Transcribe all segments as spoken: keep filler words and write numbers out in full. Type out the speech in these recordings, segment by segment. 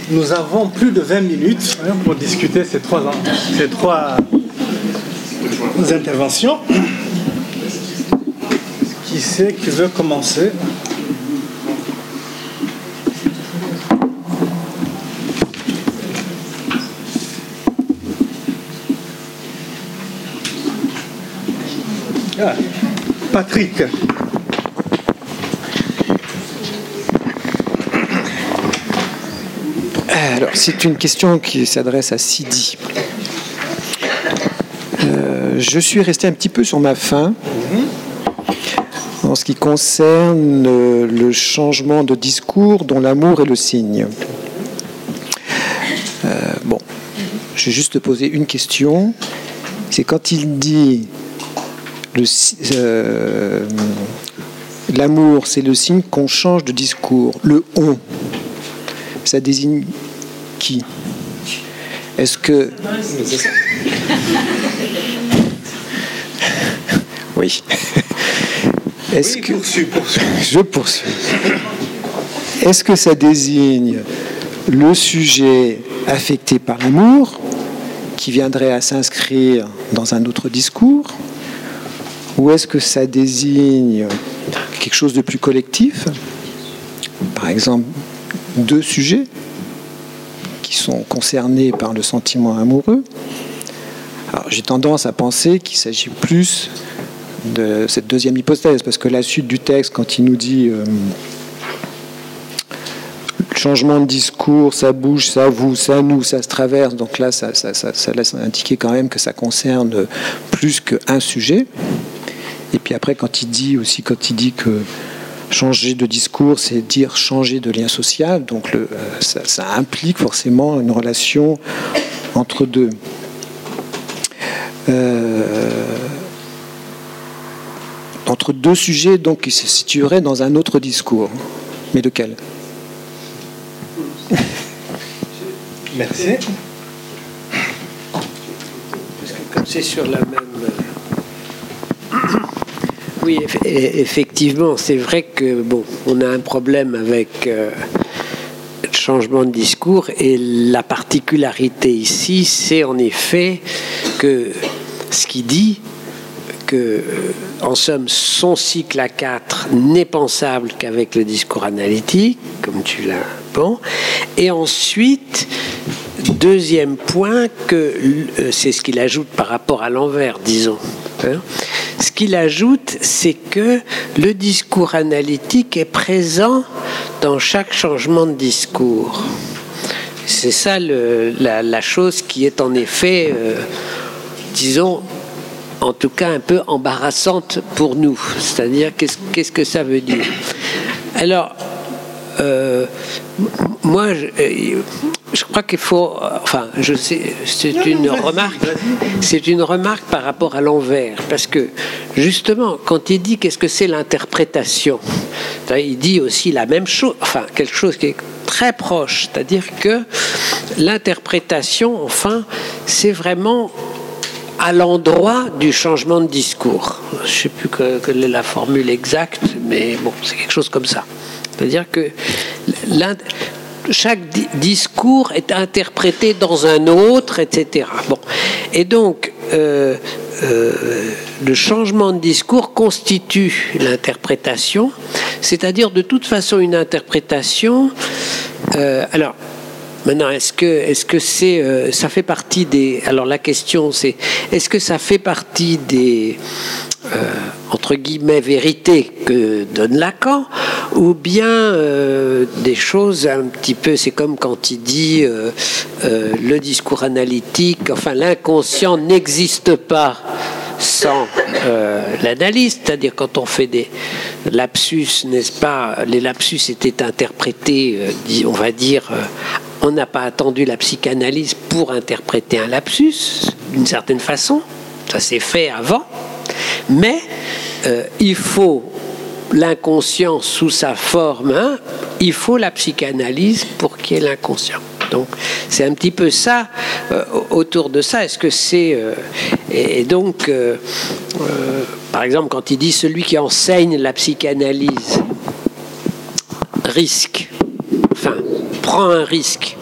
nous avons plus de vingt minutes hein, pour discuter ces trois, ces trois interventions. Qui c'est qui veut commencer? Ah, Patrick. Alors, c'est une question qui s'adresse à Sidi. Euh, je suis resté un petit peu sur ma faim en ce qui concerne le changement de discours dont l'amour est le signe. Euh, bon, je vais juste te poser une question. C'est quand il dit le, euh, l'amour, c'est le signe qu'on change de discours. Le on, ça désigne qui? Est-ce que... Oui. Est-ce oui, que... poursuis, poursuis. Je poursuis. Est-ce que ça désigne le sujet affecté par l'amour qui viendrait à s'inscrire dans un autre discours? Ou est-ce que ça désigne quelque chose de plus collectif? Par exemple, deux sujets qui sont concernés par le sentiment amoureux. Alors, j'ai tendance à penser qu'il s'agit plus de cette deuxième hypothèse, parce que la suite du texte, quand il nous dit euh, changement de discours, ça bouge, ça vous, ça nous, ça se traverse, donc là, ça, ça, ça, ça laisse indiquer quand même que ça concerne plus qu'un sujet. Et puis après, quand il dit aussi, quand il dit que changer de discours, c'est dire changer de lien social, donc le, ça, ça implique forcément une relation entre deux. Euh, entre deux sujets donc, qui se situeraient dans un autre discours. Mais lequel? Merci. Parce que comme c'est sur la même... Oui, effectivement, c'est vrai que bon, on a un problème avec euh, le changement de discours, et la particularité ici, c'est en effet que ce qu'il dit, que, en somme, son cycle à quatre n'est pensable qu'avec le discours analytique, comme tu l'as bon, et ensuite, deuxième point, que c'est ce qu'il ajoute par rapport à l'envers, disons. Hein, ce qu'il ajoute, c'est que le discours analytique est présent dans chaque changement de discours. C'est ça le, la, la chose qui est en effet, euh, disons, en tout cas un peu embarrassante pour nous. C'est-à-dire, qu'est-ce, qu'est-ce que ça veut dire? Alors, euh, moi, je, je crois qu'il faut... Enfin, je sais, c'est une remarque, c'est une remarque par rapport à l'envers. Parce que, justement, quand il dit qu'est-ce que c'est l'interprétation, il dit aussi la même chose, enfin, quelque chose qui est très proche. C'est-à-dire que l'interprétation, enfin, c'est vraiment à l'endroit du changement de discours. Je ne sais plus quelle est la formule exacte, mais bon, c'est quelque chose comme ça. C'est-à-dire que chaque di- discours est interprété dans un autre, et cetera. Bon. Et donc, euh, euh, le changement de discours constitue l'interprétation, c'est-à-dire de toute façon une interprétation. Euh, alors, maintenant, est-ce que, est-ce que c'est, euh, ça fait partie des... Alors la question c'est, est-ce que ça fait partie des... Euh, entre guillemets vérités que donne Lacan, ou bien euh, des choses un petit peu, c'est comme quand il dit euh, euh, le discours analytique, enfin l'inconscient n'existe pas sans euh, l'analyse, c'est-à-dire quand on fait des lapsus, n'est-ce pas, les lapsus étaient interprétés, euh, on va dire, euh, on n'a pas attendu la psychanalyse pour interpréter un lapsus, d'une certaine façon, ça s'est fait avant. Mais euh, il faut l'inconscient sous sa forme, hein, il faut la psychanalyse pour qu'il y ait l'inconscient. Donc c'est un petit peu ça, euh, autour de ça. Est-ce que c'est... Euh, et, et donc, euh, euh, par exemple, quand il dit celui qui enseigne la psychanalyse risque, enfin, prend un risque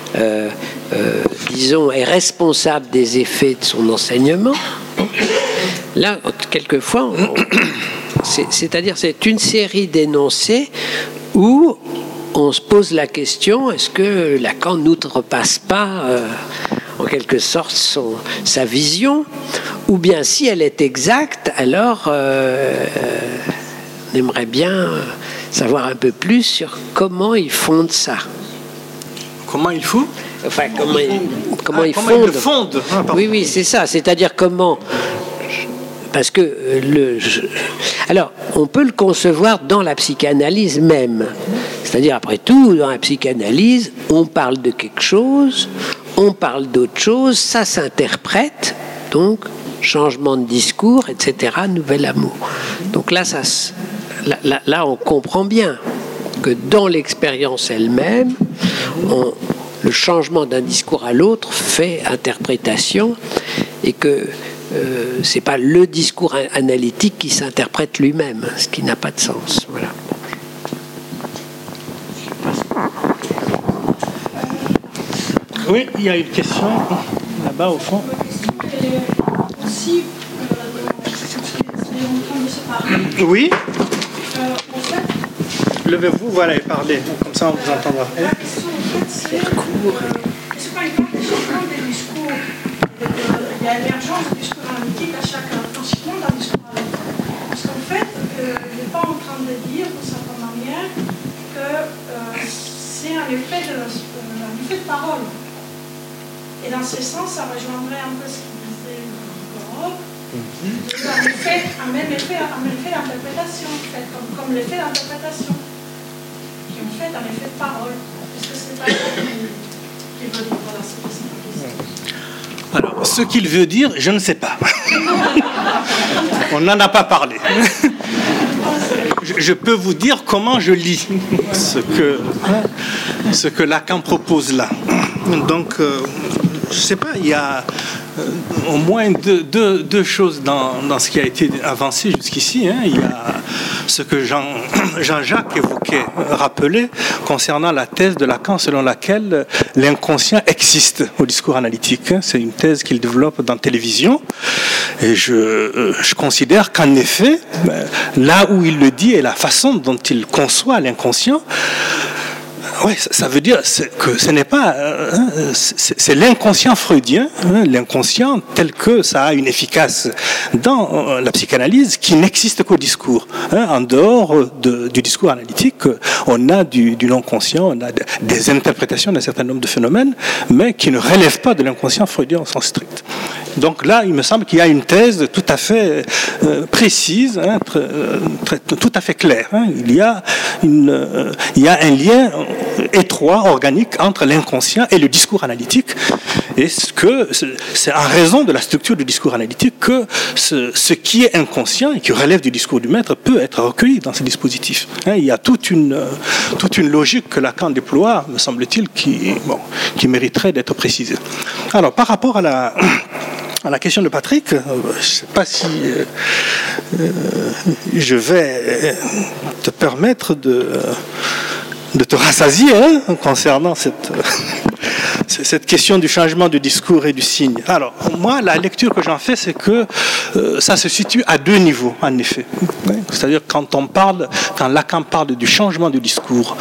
euh, euh, disons, est responsable des effets de son enseignement. Là, quelquefois, on, c'est, c'est-à-dire c'est une série d'énoncés où on se pose la question, est-ce que Lacan n'outrepasse pas euh, en quelque sorte son, sa vision, ou bien si elle est exacte, alors euh, on aimerait bien savoir un peu plus sur comment il fonde ça. Comment il faut Enfin, comment il, comment ah, il comment fonde. il le fonde ah, Oui, oui, c'est ça. C'est-à-dire comment... Parce que le... Je, alors, on peut le concevoir dans la psychanalyse même. C'est-à-dire, après tout, dans la psychanalyse, on parle de quelque chose, on parle d'autre chose, ça s'interprète, donc changement de discours, et cetera, nouvel amour. Donc là, ça, là, là, là on comprend bien que dans l'expérience elle-même, on, le changement d'un discours à l'autre fait interprétation et que euh, c'est pas le discours analytique qui s'interprète lui-même, ce qui n'a pas de sens. Voilà. Oui, il y a une question là-bas au fond. Oui. Levez-vous, voilà, et parlez. Comme ça, on vous entendra. La question, en fait, c'est est-ce par exemple le changement des discours, il y a l'émergence du discours analytique à chaque franchissement d'un discours à l'autre. Parce qu'en fait, euh, il n'est pas en train de dire, d'une certaine manière, que euh, c'est un effet de, euh, un effet de parole. Et dans ce sens, ça rejoindrait un peu ce qu'il disait Europe. Un, effet, un même effet, un même effet d'interprétation, en fait, comme, comme l'effet d'interprétation, qui est en fait un effet de parole. Est-ce que c'est pas ça qu'il veut dire? Voilà, c'est pas ça. Alors, ce qu'il veut dire, je ne sais pas. On n'en a pas parlé. Je, je peux vous dire comment je lis ce que, ce que Lacan propose là. Donc, euh, je ne sais pas, il y a euh, au moins deux, deux, deux choses dans, dans ce qui a été avancé jusqu'ici. Hein. Il y a ce que Jean, Jean-Jacques évoquait, rappelait, concernant la thèse de Lacan selon laquelle l'inconscient existe au discours analytique. Hein. C'est une thèse qu'il développe dans Télévision. Et je, euh, je considère qu'en effet, là où il le dit et la façon dont il conçoit l'inconscient, oui, ça veut dire que ce n'est pas... Hein, c'est l'inconscient freudien, hein, l'inconscient tel que ça a une efficace dans la psychanalyse qui n'existe qu'au discours. Hein, en dehors de, du discours analytique, on a du, du non-conscient, on a des interprétations d'un certain nombre de phénomènes, mais qui ne relèvent pas de l'inconscient freudien au sens strict. Donc là, il me semble qu'il y a une thèse tout à fait euh, précise, hein, très, très, tout à fait claire. Hein. Il y a une, euh, il y a un lien étroit, organique entre l'inconscient et le discours analytique. Et que c'est en raison de la structure du discours analytique que ce, ce qui est inconscient et qui relève du discours du maître peut être recueilli dans ce dispositif. Hein, il y a toute une, toute une logique que Lacan déploie, me semble-t-il, qui, bon, qui mériterait d'être précisée. Alors, par rapport à la... À la question de Patrick, euh, je ne sais pas si euh, euh, je vais te permettre de, de te rassasier hein, concernant cette, cette question du changement du discours et du signe. Alors, moi, la lecture que j'en fais, c'est que euh, ça se situe à deux niveaux, en effet. C'est-à-dire quand on parle, quand Lacan parle du changement du discours,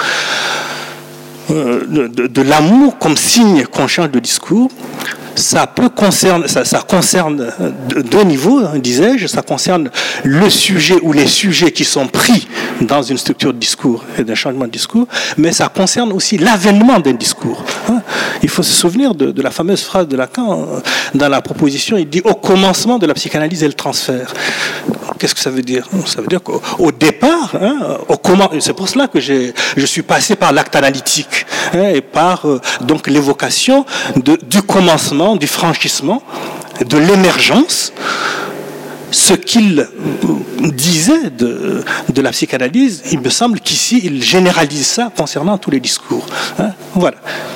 euh, de, de, de l'amour comme signe qu'on change de discours, ça peut concerner, ça, ça concerne deux niveaux, disais-je. Ça concerne le sujet ou les sujets qui sont pris dans une structure de discours et d'un changement de discours, mais ça concerne aussi l'avènement d'un discours. Il faut se souvenir de, de la fameuse phrase de Lacan dans la proposition. Il dit au commencement de la psychanalyse et le transfert. Qu'est-ce que ça veut dire? Ça veut dire qu'au au départ, hein, au comment, c'est pour cela que j'ai, je suis passé par l'acte analytique hein, et par euh, donc l'évocation de, du commencement, du franchissement, de l'émergence. Ce qu'il disait de, de la psychanalyse, il me semble qu'ici, il généralise ça concernant tous les discours. Hein, voilà.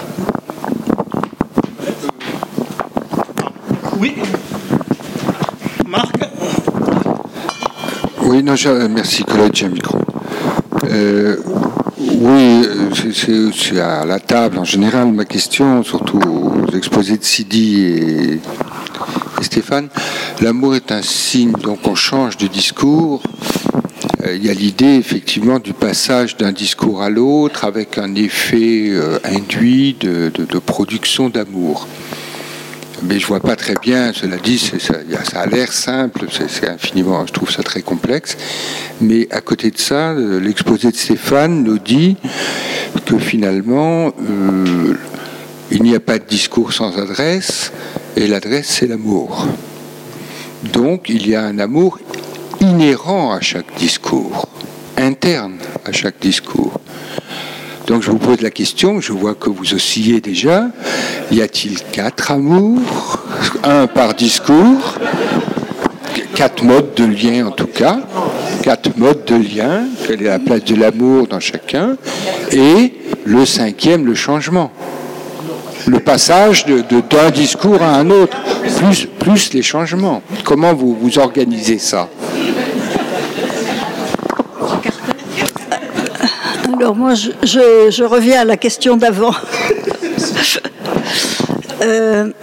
Oui. Marc? Oui, non, je, merci, Colette, j'ai un micro. Euh, Oui, c'est à la table en général ma question, surtout aux exposés de Sidi et, et Stéphane. L'amour est un signe, donc on change de discours. Il y a l'idée effectivement du passage d'un discours à l'autre avec un effet euh, induit de, de, de production d'amour. Mais je vois pas très bien, cela dit, c'est, ça, ça a l'air simple, c'est, c'est infiniment, je trouve ça très complexe. Mais à côté de ça, l'exposé de Stéphane nous dit que finalement, euh, il n'y a pas de discours sans adresse, et l'adresse, c'est l'amour. Donc, il y a un amour inhérent à chaque discours, interne à chaque discours. Donc je vous pose la question, je vois que vous oscillez déjà. Y a-t-il quatre amours, un par discours, quatre modes de lien en tout cas, quatre modes de lien, quelle est la place de l'amour dans chacun, et le cinquième, le changement, le passage de, de, d'un discours à un autre, plus, plus les changements. Comment vous, vous organisez ça ? Alors moi, je, je, je reviens à la question d'avant. euh,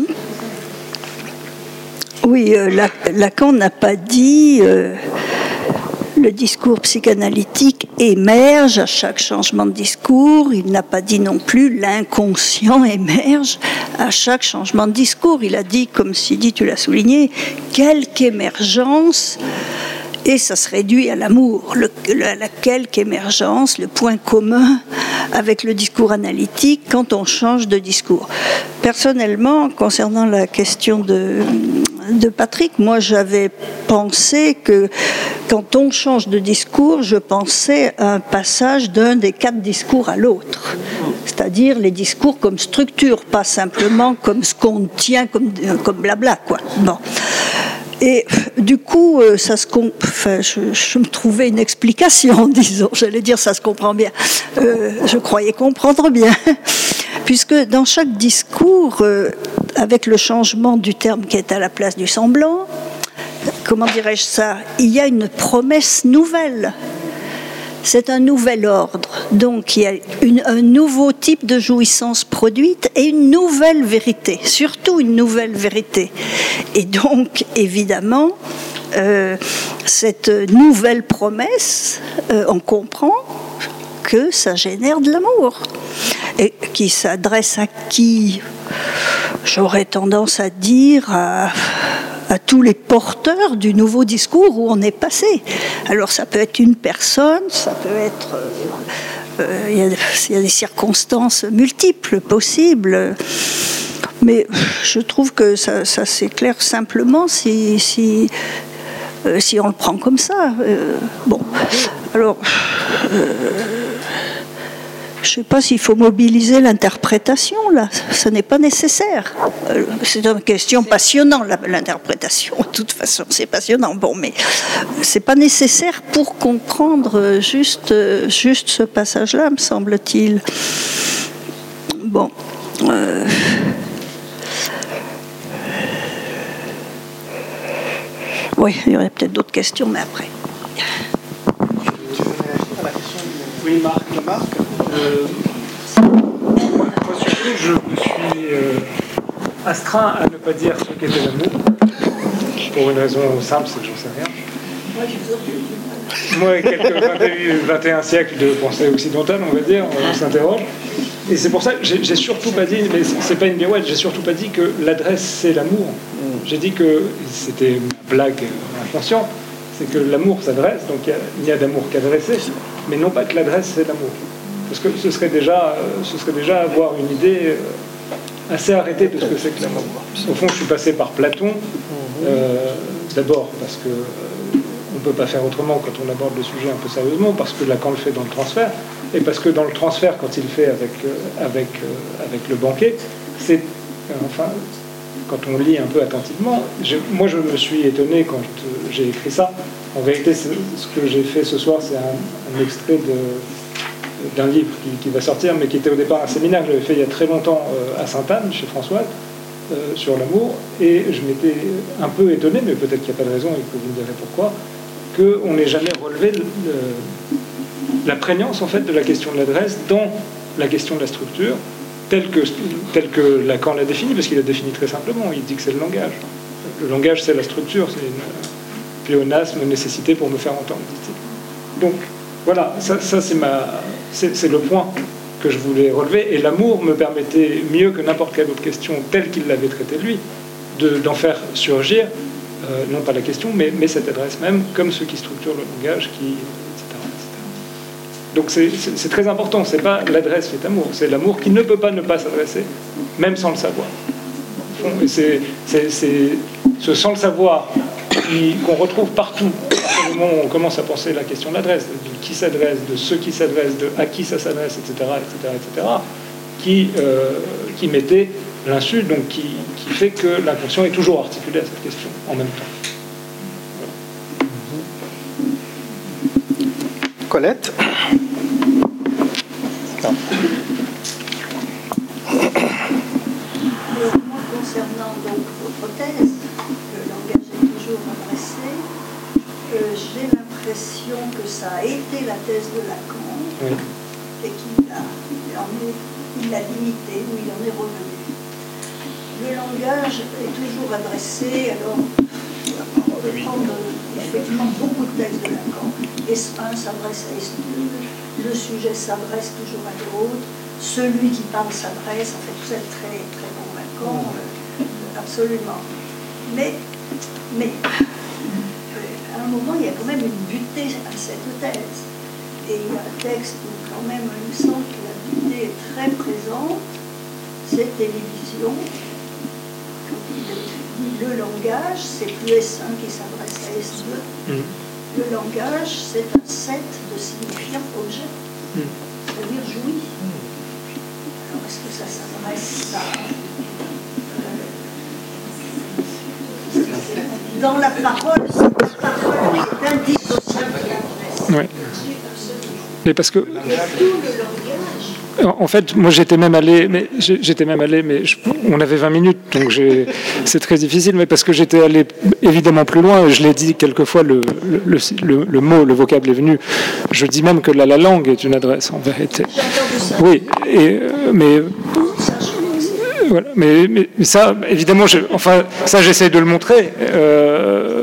oui, euh, Lacan n'a pas dit euh, le discours psychanalytique émerge à chaque changement de discours. Il n'a pas dit non plus l'inconscient émerge à chaque changement de discours. Il a dit, comme Sidi, tu l'as souligné, quelque émergence. Et ça se réduit à l'amour, le, la, la quelque émergence, le point commun avec le discours analytique quand on change de discours. Personnellement, concernant la question de, de Patrick, moi j'avais pensé que quand on change de discours, je pensais à un passage d'un des quatre discours à l'autre. C'est-à-dire les discours comme structure, pas simplement comme ce qu'on tient comme, comme blabla, quoi. Bon. Et du coup, ça se comp... enfin, je, je me trouvais une explication, disons. J'allais dire, ça se comprend bien. Euh, je croyais comprendre bien. Puisque dans chaque discours, euh, avec le changement du terme qui est à la place du semblant, comment dirais-je ça ? Il y a une promesse nouvelle. C'est un nouvel ordre. Donc, il y a une, un nouveau type de jouissance produite et une nouvelle vérité, surtout une nouvelle vérité. Et donc, évidemment, euh, cette nouvelle promesse, euh, on comprend que ça génère de l'amour. Et qui s'adresse à qui ? J'aurais tendance à dire à... à tous les porteurs du nouveau discours où on est passé. Alors ça peut être une personne, ça peut être... Il euh, y, y a des circonstances multiples possibles, mais je trouve que ça, ça s'éclaire simplement si, si, euh, si on le prend comme ça. Euh, bon, alors... Euh, je ne sais pas s'il faut mobiliser l'interprétation, là. Ce n'est pas nécessaire. C'est une question passionnante, l'interprétation. De toute façon, c'est passionnant. Bon, mais ce n'est pas nécessaire pour comprendre juste, juste ce passage-là, me semble-t-il. Bon. Euh... Oui, il y aurait peut-être d'autres questions, mais après. Oui, Marc. Marc. Euh, moi, surtout, je me suis euh, astreint à ne pas dire ce qu'était l'amour, pour une raison simple, c'est que j'en sais rien. Moi, quelques vingt et un siècles de pensée occidentale, on va dire, on s'interroge. Et c'est pour ça que j'ai, j'ai surtout pas dit, mais c'est pas une birouette, j'ai surtout pas dit que l'adresse c'est l'amour. J'ai dit que, c'était une blague inconsciente, c'est que l'amour s'adresse, donc il n'y a, a d'amour qu'adressé, mais non pas que l'adresse c'est l'amour. Parce que ce serait déjà, ce serait déjà avoir une idée assez arrêtée de ce que c'est que l'amour. Au fond, je suis passé par Platon, euh, d'abord parce que euh, on ne peut pas faire autrement quand on aborde le sujet un peu sérieusement, parce que Lacan le fait dans le transfert, et parce que dans le transfert, quand il le fait avec, euh, avec, euh, avec le banquet, c'est, euh, enfin, quand on lit un peu attentivement, je, moi je me suis étonné quand euh, j'ai écrit ça. En réalité, ce que j'ai fait ce soir, c'est un, un extrait de, d'un livre qui, qui va sortir, mais qui était au départ un séminaire que j'avais fait il y a très longtemps euh, à Sainte-Anne, chez Françoise, euh, sur l'amour, et je m'étais un peu étonné, mais peut-être qu'il n'y a pas de raison et que vous me direz pourquoi, qu'on n'ait jamais relevé le, le, la prégnance en fait de la question de l'adresse dans la question de la structure, telle que, telle que Lacan l'a définie, parce qu'il l'a définie très simplement. Il dit que c'est le langage. Le langage, c'est la structure, c'est une pléonasme, une nécessité pour me faire entendre. Donc, voilà, ça, ça c'est, ma, c'est, c'est le point que je voulais relever. Et l'amour me permettait, mieux que n'importe quelle autre question, telle qu'il l'avait traitée lui, de, d'en faire surgir, euh, non pas la question, mais, mais cette adresse même, comme ce qui structure le langage, qui, et cetera, et cetera. Donc c'est, c'est, c'est très important, c'est pas l'adresse qui est amour, c'est l'amour qui ne peut pas ne pas s'adresser, même sans le savoir. Et c'est, c'est, c'est ce sans le savoir qui, qu'on retrouve partout, à moment où on commence à penser la question de l'adresse, de qui s'adresse, de ceux qui s'adressent, de à qui ça s'adresse, et cetera, et cetera, et cetera, qui, euh, qui mettait l'insu, donc qui, qui fait que l'inconscient est toujours articulé à cette question en même temps. Voilà. Colette. Non. Concernant donc votre thèse, le langage est toujours adressé, euh, j'ai l'impression que ça a été la thèse de Lacan, oui. Et qu'il a, il en est, il l'a limité, ou il en est revenu. Le langage est toujours adressé, alors on peut prendre effectivement beaucoup de textes de Lacan. S un s'adresse à S deux, le sujet s'adresse toujours à l'autre, celui qui parle s'adresse, en fait tout ça est très, très convaincant, euh, absolument. Mais, mais euh, à un moment, il y a quand même une butée à cette thèse. Et il y a un texte où quand même, il me semble que la butée est très présente, c'est télévision. Quand il dit le langage, c'est plus S un qui s'adresse à S deux. Mm. Le langage, c'est un set de signifiants objets, mm. c'est-à-dire jouis. Mm. Alors, est-ce que ça s'adresse à... Euh, dans la parole, c'est la parole est indissociable de l'adresse. Oui. Mais parce que... En fait, moi j'étais même allé, mais j'étais même allé, mais je, on avait vingt minutes, donc j'ai, c'est très difficile, mais parce que j'étais allé évidemment plus loin, je l'ai dit quelquefois, le, le, le, le mot, le vocable est venu. Je dis même que la, la langue est une adresse, en vérité. Oui, et, mais... Voilà, mais, mais, mais ça, évidemment, je, enfin, ça j'essaie de le montrer. Euh,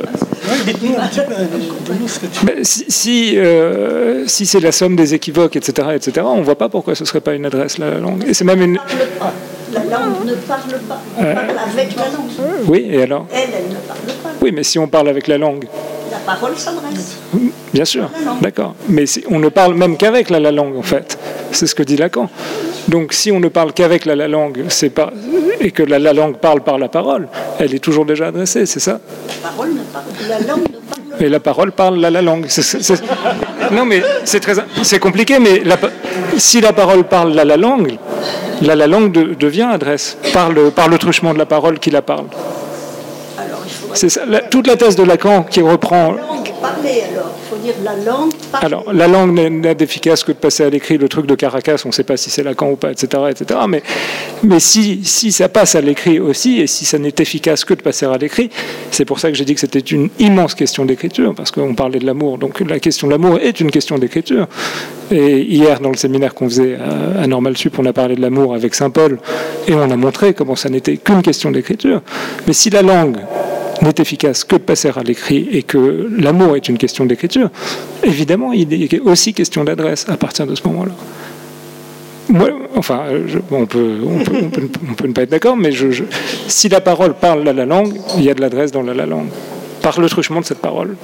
mais si si, euh, si c'est la somme des équivoques, et cetera, et cetera, on ne voit pas pourquoi ce ne serait pas une adresse, la langue. Et c'est même une... La langue ne parle pas, on euh, parle avec la langue. Oui, et alors ? Elle, elle ne parle pas. Oui, mais si on parle avec la langue... La parole s'adresse. Bien sûr, d'accord. Mais si, on ne parle même qu'avec la, la langue, en fait. C'est ce que dit Lacan. Donc, si on ne parle qu'avec la, la langue, c'est pas, et que la, la langue parle par la parole, elle est toujours déjà adressée, c'est ça ? La parole ne parle, la langue ne parle pas. Et la parole parle la, la langue. C'est, c'est, c'est... Non, mais c'est très, c'est compliqué. Mais la, si la parole parle la, la langue, la, la langue de, devient adresse par le, par le truchement de la parole qui la parle. Alors, il faudrait... C'est ça, la, toute la thèse de Lacan qui reprend. La langue parlée, alors. Il faut dire la langue parlée. Alors, la langue n'a d'efficace que de passer à l'écrit. Le truc de Caracas, on ne sait pas si c'est Lacan ou pas, et cetera, et cetera. Mais, mais si, si ça passe à l'écrit aussi, et si ça n'est efficace que de passer à l'écrit, c'est pour ça que j'ai dit que c'était une immense question d'écriture, parce qu'on parlait de l'amour. Donc, la question de l'amour est une question d'écriture. Et hier, dans le séminaire qu'on faisait à, à Normal Sup, on a parlé de l'amour avec Saint-Paul, et on a montré comment ça n'était qu'une question d'écriture. Mais si la langue n'est efficace que de passer à l'écrit et que l'amour est une question d'écriture, évidemment, il est aussi question d'adresse à partir de ce moment-là. Moi, enfin, je, bon, on, peut, on, peut, on, peut, on peut ne pas être d'accord, mais je, je, si la parole parle la, la langue, il y a de l'adresse dans la, la langue, par le truchement de cette parole.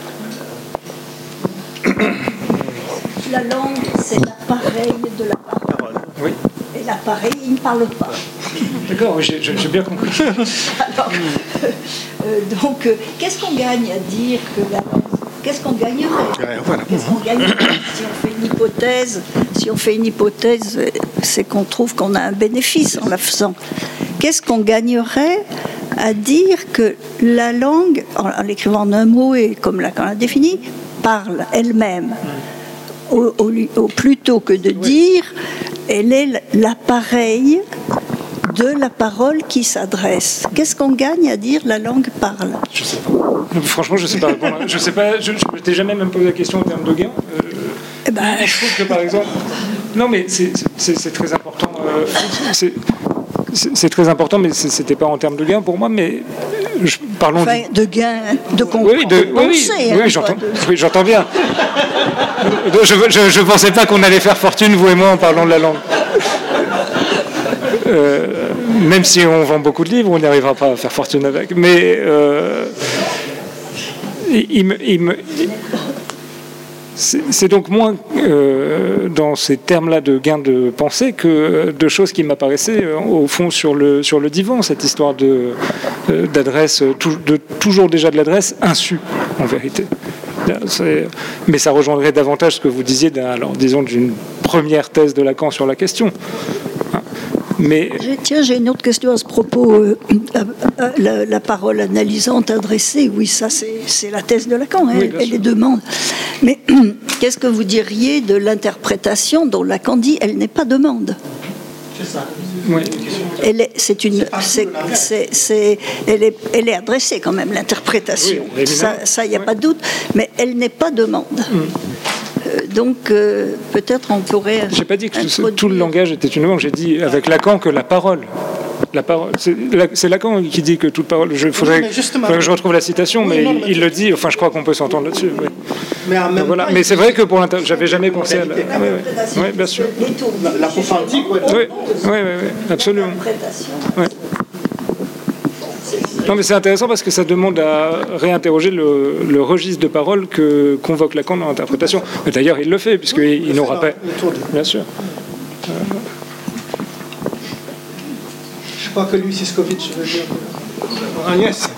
La langue, c'est l'appareil de la parole. Oui. Et l'appareil, il ne parle pas. D'accord, j'ai, j'ai bien compris. Alors, euh, donc, euh, qu'est-ce qu'on gagne à dire que la langue... Qu'est-ce qu'on gagnerait ? Voilà. Qu'est-ce qu'on gagnerait si on fait une hypothèse ? Si on fait une hypothèse, c'est qu'on trouve qu'on a un bénéfice en la faisant. Qu'est-ce qu'on gagnerait à dire que la langue, en l'écrivant en un mot et comme Lacan l'a défini, parle elle-même, au, au, au, plutôt que de dire elle est l'appareil de la parole qui s'adresse. Qu'est-ce qu'on gagne à dire la langue parle ? Je sais pas. Franchement, je sais pas répondre. Je sais pas. Je ne m'étais jamais même posé la question en termes de gain. Euh... Eh ben, bah, je trouve que par exemple, non mais c'est, c'est, c'est très important. Euh, c'est, c'est, c'est très important, mais c'est, c'était pas en termes de gain pour moi, mais je, parlons enfin, de gain, de con- oui, de, de oui, penser. oui, hein, oui, j'entends, de... oui, j'entends bien. Je ne pensais pas qu'on allait faire fortune, vous et moi, en parlant de la langue. Euh, même si on vend beaucoup de livres, on n'y arrivera pas à faire fortune avec. Mais euh, il me, il me, c'est, c'est donc moins euh, dans ces termes-là de gain de pensée que de choses qui m'apparaissaient euh, au fond sur le, sur le divan, cette histoire de, euh, d'adresse, de, toujours déjà de l'adresse insu, en vérité. C'est, mais ça rejoindrait davantage ce que vous disiez, d'un, alors, disons, d'une première thèse de Lacan sur la question. Mais... Tiens, j'ai une autre question à ce propos. Euh, la, la parole analysante adressée, oui, ça c'est, c'est la thèse de Lacan, hein, oui, elle est demande. Mais qu'est-ce que vous diriez de l'interprétation dont Lacan dit elle n'est pas demande? C'est ça. Oui. Elle est, c'est une, c'est, c'est, c'est, elle, est, elle est adressée quand même, l'interprétation. Oui, ça, il n'y a oui. pas de doute, mais elle n'est pas demande. Mm. Euh, donc, euh, peut-être on pourrait... Je n'ai pas dit que introduire... tout le langage était une demande, j'ai dit avec Lacan que la parole... La parole, c'est, c'est Lacan qui dit que toute parole. Il faudrait, faudrait que je retrouve la citation, oui, mais non, il, il le dit. Enfin, je crois qu'on peut s'entendre là-dessus. Oui. Mais, en même voilà. temps, mais c'est vrai que pour l'inter... j'avais jamais pensé à la. Oui, oui. Oui, bien sûr. La, la prophétique, oui. Oui, oui, oui, absolument. Oui. Non, mais c'est intéressant parce que ça demande à réinterroger le, le registre de parole que convoque Lacan dans l'interprétation. Mais d'ailleurs, il le fait puisqu'il oui, il n'aura pas. Bien sûr. Euh... Je crois que lui, Siskovic veut dire Agnès.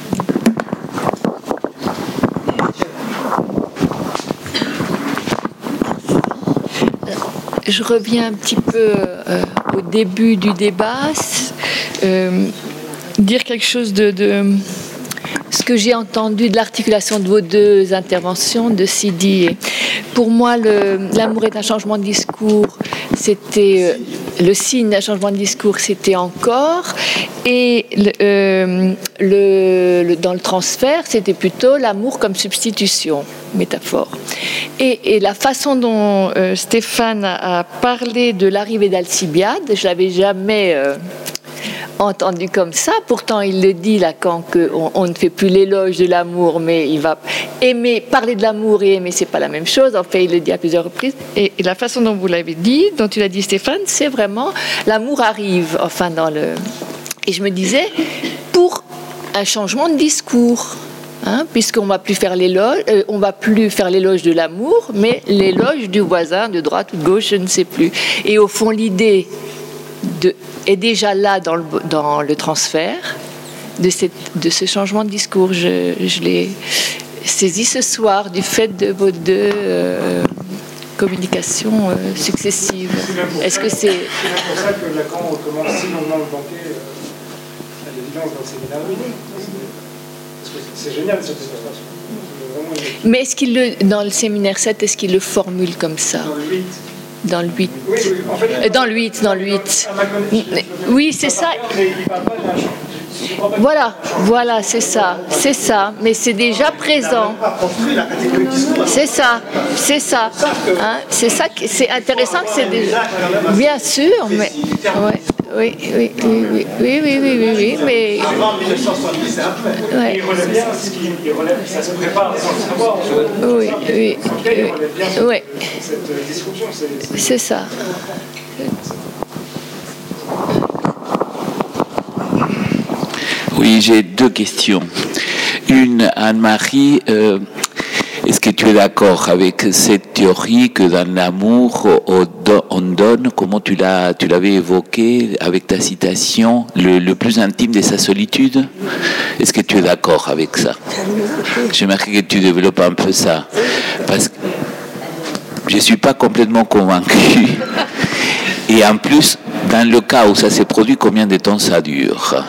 Je reviens un petit peu euh, au début du débat, euh, dire quelque chose de, de ce que j'ai entendu de l'articulation de vos deux interventions, de Sidi. Pour moi, le, l'amour est un changement de discours. C'était euh, le signe d'un changement de discours, c'était encore, et le, euh, le, le, dans le transfert, c'était plutôt l'amour comme substitution, métaphore. Et, et la façon dont euh, Stéphane a, a parlé de l'arrivée d'Alcibiade, je l'avais jamais euh, entendu comme ça. Pourtant, il le dit Lacan qu'on on ne fait plus l'éloge de l'amour, mais il va aimer, parler de l'amour et aimer, c'est pas la même chose. En fait, il le dit à plusieurs reprises. Et, et la façon dont vous l'avez dit, dont tu l'as dit, Stéphane, c'est vraiment l'amour arrive. Enfin, dans le. Et je me disais, pour un changement de discours. Hein, puisqu'on va plus faire l'éloge, euh, on va plus faire l'éloge de l'amour, mais l'éloge du voisin de droite ou de gauche, je ne sais plus. Et au fond, l'idée de, est déjà là dans le, dans le transfert de, cette, de ce changement de discours. Je, je l'ai saisi ce soir du fait de vos deux euh, communications euh, successives. Est-ce que c'est... C'est pour ça que Lacan recommence si longuement le banquet euh, à l'évidence dans le séminaire. C'est génial cette illustration. Mais est-ce qu'il le, dans le séminaire sept, est-ce qu'il le formule comme ça? Dans le huit. Dans le huit. Oui, oui, en fait, dans le huit, dans le huit. Oui, c'est ça. Voilà, voilà, c'est ça, c'est ça, mais c'est déjà présent. C'est ça, c'est ça. Hein, c'est ça, qui, c'est intéressant que c'est déjà. Bien sûr, mais ouais, oui, oui, oui, oui, oui, oui, oui, oui, oui, mais. Avant mille neuf cent soixante-dix, après. Ouais. Il relève bien ce qui relève, ça se prépare sans le savoir. Oui, oui, oui, oui. Cette disruption, c'est. C'est ça. Oui, j'ai deux questions. Une, Anne-Marie, euh, est-ce que tu es d'accord avec cette théorie que dans l'amour, on donne, comment tu, l'as, tu l'avais évoqué avec ta citation, le, le plus intime de sa solitude? Est-ce que tu es d'accord avec ça? J'aimerais que tu développes un peu ça. Parce que je ne suis pas complètement convaincu. Et en plus, dans le cas où ça s'est produit, combien de temps ça dure?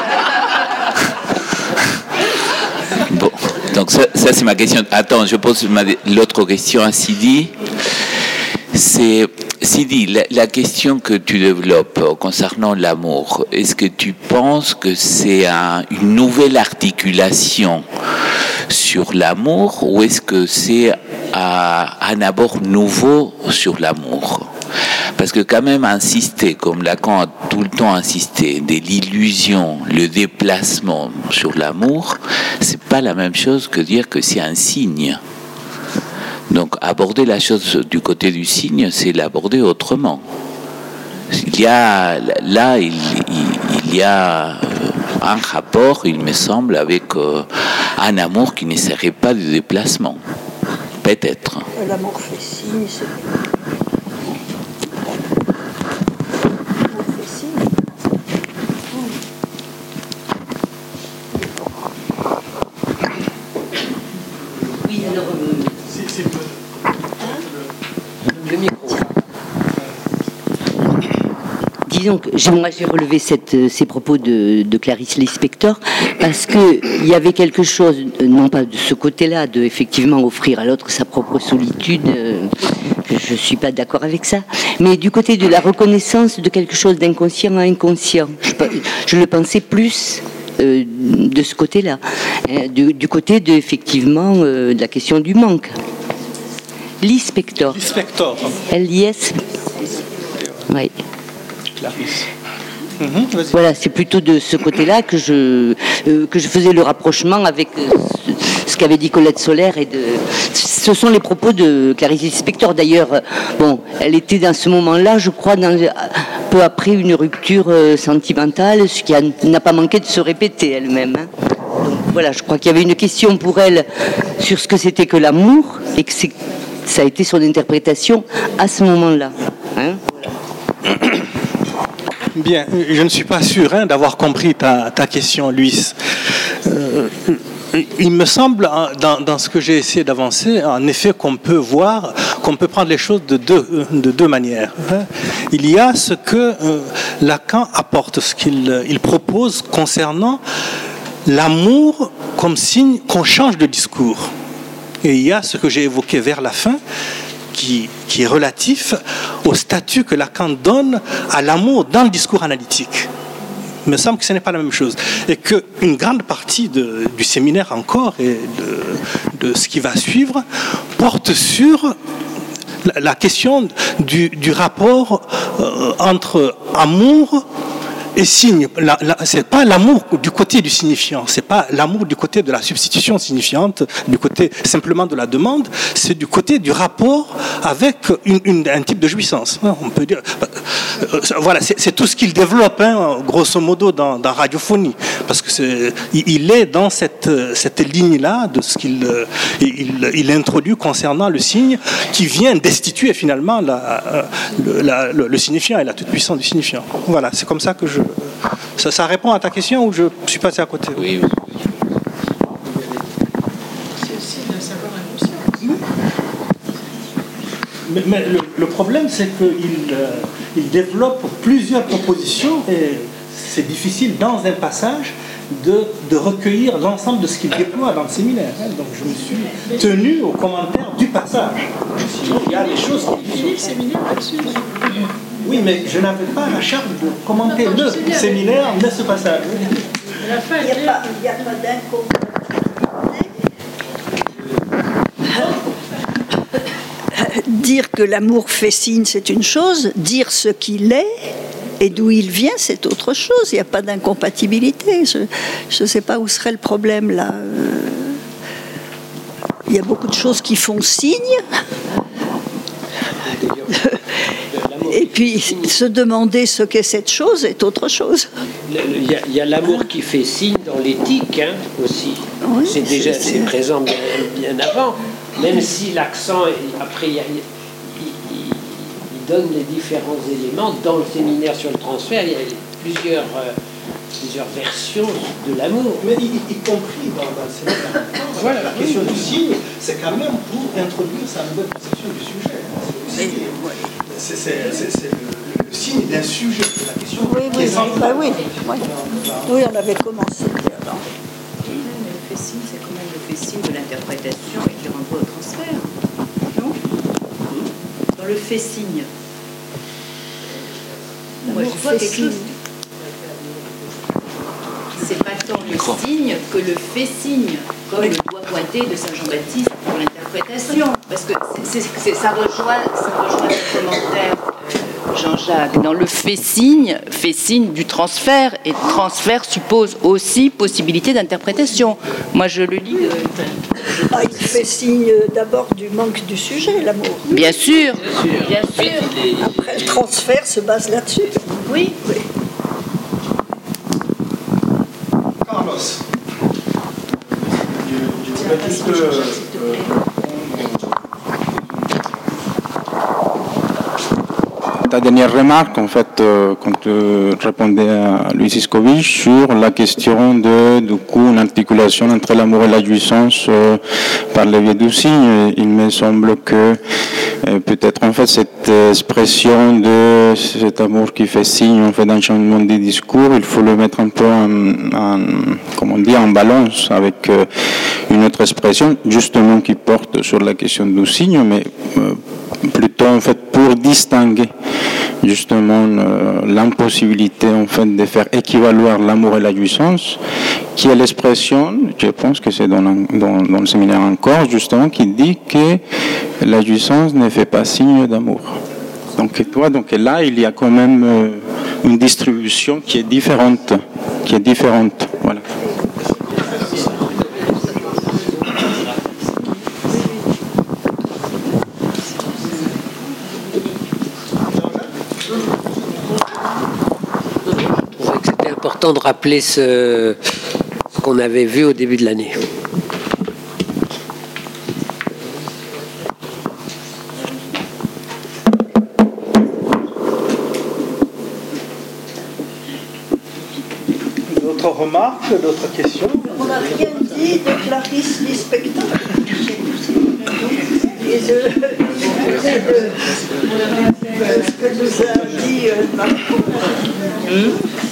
Bon, donc ça, ça c'est ma question. Attends, je pose ma, l'autre question à Sidi. C'est Sidi, la, la question que tu développes concernant l'amour, est-ce que tu penses que c'est un, une nouvelle articulation sur l'amour ou est-ce que c'est à, un abord nouveau sur l'amour? Parce que quand même insister, comme Lacan a tout le temps insisté, de l'illusion, le déplacement sur l'amour, c'est pas la même chose que dire que c'est un signe. Donc aborder la chose du côté du signe, c'est l'aborder autrement. Il y a, là, il, il, il y a un rapport, il me semble, avec euh, un amour qui ne serait pas du déplacement. Peut-être. L'amour fait signe, c'est... Oui, alors... Euh, le micro. Disons que j'ai, moi j'ai relevé cette, ces propos de, de Clarice Lispector parce qu'il y avait quelque chose, non pas de ce côté-là, de effectivement offrir à l'autre sa propre solitude, euh, je ne suis pas d'accord avec ça, mais du côté de la reconnaissance de quelque chose d'inconscient à inconscient. Je, je le pensais plus euh, de ce côté-là, hein, du, du côté de, effectivement, euh, de la question du manque. Lispector. Lispector. L I S. Oui. Clarisse. Mmh, voilà, c'est plutôt de ce côté-là que je, euh, que je faisais le rapprochement avec euh, ce, ce qu'avait dit Colette Solaire. Et de, ce sont les propos de Clarice Lispector. D'ailleurs, euh, bon, elle était dans ce moment-là, je crois, dans, peu après une rupture euh, sentimentale, ce qui a, n'a pas manqué de se répéter elle-même. Hein. Donc voilà, je crois qu'il y avait une question pour elle sur ce que c'était que l'amour et que c'est, ça a été son interprétation à ce moment-là. Hein. Bien, je ne suis pas sûr hein, d'avoir compris ta, ta question, Luis. Euh, il me semble, dans, dans ce que j'ai essayé d'avancer, en effet, qu'on peut voir, qu'on peut prendre les choses de deux, de deux manières. Hein. Il y a ce que euh, Lacan apporte, ce qu'il il propose concernant l'amour comme signe qu'on change de discours. Et il y a ce que j'ai évoqué vers la fin, Qui, qui est relatif au statut que Lacan donne à l'amour dans le discours analytique. Il me semble que ce n'est pas la même chose. Et qu'une grande partie de, du séminaire encore et de, de ce qui va suivre porte sur la, la question du, du rapport euh, entre amour et signe. La, la, c'est pas l'amour du côté du signifiant, c'est pas l'amour du côté de la substitution signifiante, du côté simplement de la demande, c'est du côté du rapport avec une, une, un type de jouissance. On peut dire, euh, voilà, c'est, c'est tout ce qu'il développe, hein, grosso modo, dans, dans Radiophonie, parce que c'est, il est dans cette, cette ligne-là de ce qu'il il, il introduit concernant le signe, qui vient destituer finalement la, le, la, le, le signifiant et la toute-puissance du signifiant. Voilà, c'est comme ça que je Ça, ça répond à ta question ou je suis passé à côté? Oui, oui. C'est aussi de savoir inconscient. Mais, mais le, le problème, c'est qu'il euh, il développe plusieurs propositions et c'est difficile dans un passage de, de recueillir l'ensemble de ce qu'il déploie dans le séminaire. Hein. Donc je me suis tenu au commentaire du passage. Sinon, il y a des choses qui... Il lit le séminaire là-dessus. Oui, mais je n'avais pas la charge de commenter le séminaire, mais ce passage. Il n'y a pas, il y a pas d'incompatibilité. Dire que l'amour fait signe, c'est une chose. Dire ce qu'il est et d'où il vient, c'est autre chose. Il n'y a pas d'incompatibilité. Je ne sais pas où serait le problème là. Il y a beaucoup de choses qui font signe. Et puis, se demander ce qu'est cette chose est autre chose. Il y, y a l'amour qui fait signe dans l'éthique hein, aussi. Oui, c'est déjà c'est, c'est présent bien, bien avant. Même si l'accent, après, il, y a, il, il, il donne les différents éléments. Dans le séminaire sur le transfert, il y a plusieurs, euh, plusieurs versions de l'amour. Mais y, y compris dans, dans le séminaire. Voilà, la question du signe, c'est quand même pour introduire sa nouvelle conception du sujet. C'est, c'est, c'est, c'est, c'est le, le signe d'un sujet, la question oui, qui oui, est centrale. bah oui, oui. Oui, on avait commencé avant. Le fait signe, c'est quand même le fait signe de l'interprétation et qui renvoie au transfert, non? Dans le fait signe, moi je vois quelque chose. C'est pas tant le signe que le fait signe, comme le doigt pointé de Saint Jean-Baptiste pour l'interprétation. Parce que c'est, c'est, ça rejoint, ça rejoint le commentaire de Jean-Jacques. Dans le fait signe, fait signe du transfert, et transfert suppose aussi possibilité d'interprétation. Moi je le lis. Euh, ah, il fait signe d'abord du manque du sujet, l'amour. Bien sûr, bien sûr. Après, le transfert se base là-dessus. Oui, oui. Carlos. Ta dernière remarque, en fait, euh, quand tu répondais à Louis Iskovic sur la question de, du coup, une articulation entre l'amour et la jouissance euh, par le biais du signe, il me semble que euh, peut-être en fait cette expression de cet amour qui fait signe en fait d'un changement de discours, il faut le mettre un peu en, en comment dire, en balance avec euh, une autre expression justement qui porte sur la question du signe, mais euh, plutôt en fait pour distinguer justement euh, l'impossibilité en fait de faire équivaloir l'amour et la jouissance, qui est l'expression, je pense que c'est dans, dans, dans le séminaire encore justement, qui dit que la jouissance ne fait pas signe d'amour. Donc toi, donc là il y a quand même euh, une distribution qui est différente, qui est différente, voilà. Important de rappeler ce, ce qu'on avait vu au début de l'année. D'autres remarques, d'autres questions? On n'a rien dit de Clarisse Lispector et de, et de, de ce que nous a dit euh, Marco. Hum?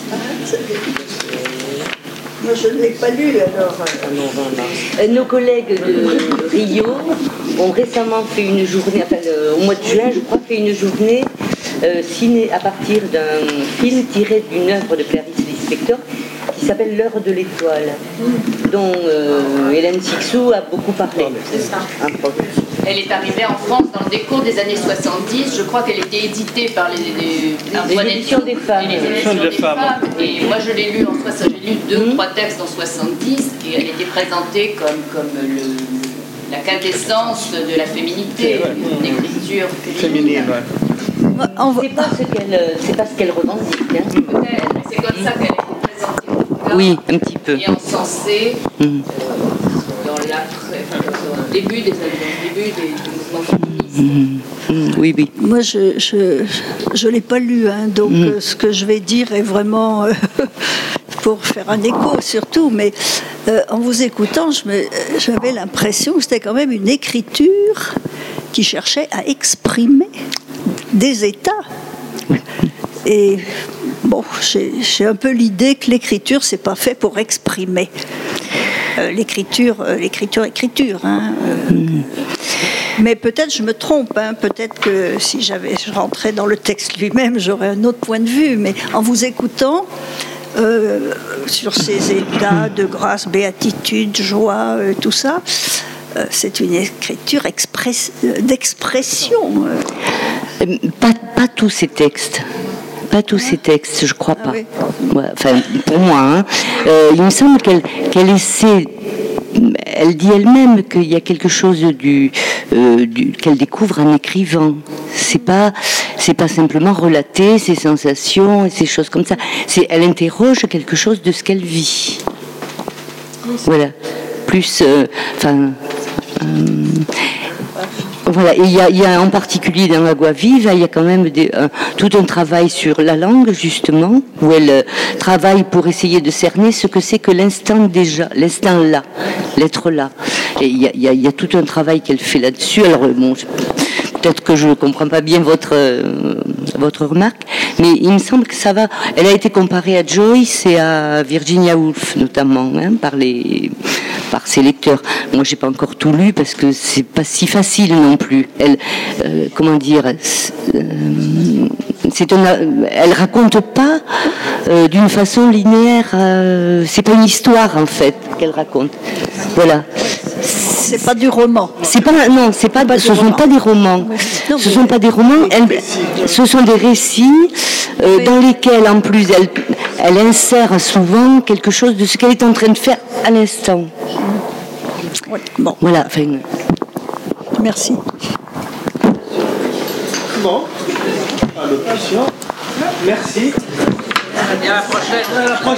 Moi, je ne l'ai pas lu, alors. Euh, nos collègues de Rio ont récemment fait une journée, enfin, euh, au mois de juin, je crois, fait une journée euh, ciné à partir d'un film tiré d'une œuvre de Clarisse Lispector qui s'appelle L'heure de l'étoile, dont euh, Hélène Sixou a beaucoup parlé. C'est ça. Elle est arrivée en France dans le décours des années soixante-dix. Je crois qu'elle était éditée par les, les, les éditions des femmes. Les éditions des femmes. Et moi, je l'ai lu en soixante. J'ai lu deux, mmh. trois textes en soixante-dix, et elle était présentée comme, comme le, la quintessence de la féminité, une écriture féminine. C'est pas ce qu'elle, c'est pas ce qu'elle revendique. Hein. Peut-être, mais c'est comme ça qu'elle est présentée. Oui, un petit peu. Et encensée mmh. euh, dans l'après, dans le début des début des, des mouvements féministes. Mmh. Oui, oui. Moi, je je je l'ai pas lu, hein, donc mmh. euh, ce que je vais dire est vraiment euh, pour faire un écho surtout. Mais euh, en vous écoutant, je me, j'avais l'impression que c'était quand même une écriture qui cherchait à exprimer des états. Et bon, j'ai, j'ai un peu l'idée que l'écriture, c'est pas fait pour exprimer. Euh, l'écriture, euh, l'écriture, écriture. Hein, euh, mais peut-être je me trompe. Hein, peut-être que si j'avais, je rentrais dans le texte lui-même, j'aurais un autre point de vue. Mais en vous écoutant, euh, sur ces états de grâce, béatitude, joie, euh, tout ça, euh, c'est une écriture express, euh, d'expression. Euh. Pas, pas tous ces textes. Pas tous ces textes, je crois pas. Ah oui. Ouais, enfin, pour moi, hein. euh, il me semble qu'elle, qu'elle essaie. Elle dit elle-même qu'il y a quelque chose du, euh, du, qu'elle découvre en écrivant. C'est pas, c'est pas simplement relater ses sensations et ces choses comme ça. C'est, elle interroge quelque chose de ce qu'elle vit. Voilà. Plus, enfin. Euh, euh, Voilà, et il y, a, il y a en particulier dans La Guavive, il y a quand même des, euh, tout un travail sur la langue, justement, où elle euh, travaille pour essayer de cerner ce que c'est que l'instant déjà, l'instant là, l'être là. Et il y a, il y a, il y a tout un travail qu'elle fait là-dessus. Alors, bon, peut-être que je ne comprends pas bien votre, euh, votre remarque, mais il me semble que ça va. Elle a été comparée à Joyce et à Virginia Woolf, notamment, hein, par les... par ses lecteurs. Moi, j'ai pas encore tout lu parce que c'est pas si facile non plus. Elle, euh, comment dire, euh, c'est une, elle raconte pas euh, d'une façon linéaire. Euh, c'est pas une histoire en fait qu'elle raconte. Voilà. C'est pas du roman. C'est pas non, c'est pas. pas ce ne sont pas des romans. Non, ce ne sont pas des romans. Elle, ce sont des récits euh, dans lesquels, en plus, elle, elle insère souvent quelque chose de ce qu'elle est en train de faire à l'instant. Oui, bon. Voilà. Enfin, merci. Bon. Allocution. Merci. À la prochaine.